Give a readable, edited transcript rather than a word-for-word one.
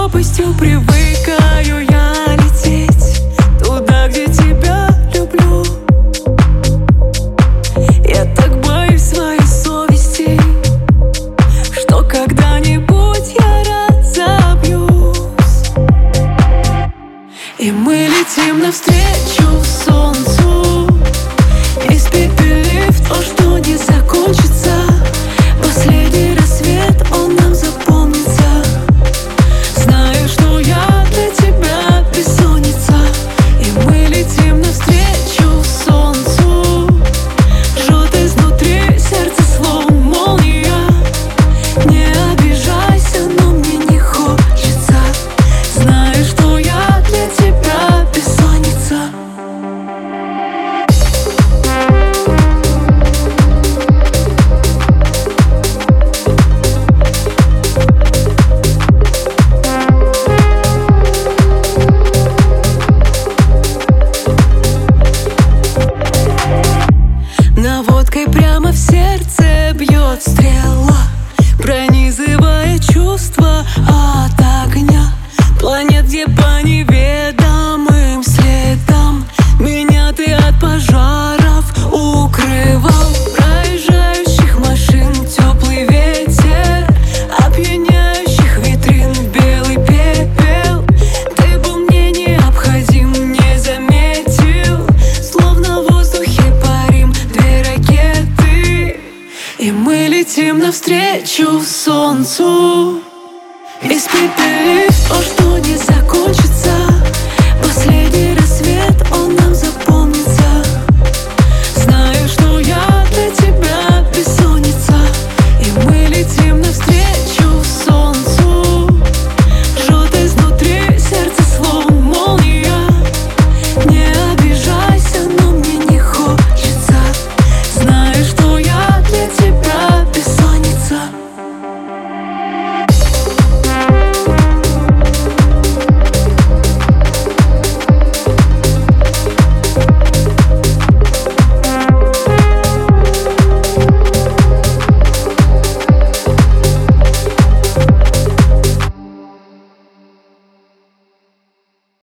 пропастью привыкаю я лететь туда, где тебя люблю. Я так боюсь своей совести, что когда-нибудь я разобьюсь. И мы летим навстречу солнцу, испепелив то, что не закончится. Последний рассвет, он нам запомнится. Знаю, что я для тебя бессонница. И мы летим навстречу солнцу, жжет изнутри сердце словно молния. Не обижайся, но мне не хочется. Знаю, что я для тебя бессонница. Наводкой прямо в сердце бьет стрела, пронизывая чувства от огня планет, где по неведомым следам меня ты от пожаров укрывал. Проезжающих машин теплый ветер, опьяняющих витрин белый пепел. Ты был мне необходим, не заметил, словно в воздухе парим две ракеты. И мы летим навстречу солнцу, испепелив то, что не закончится. Последний рассвет, он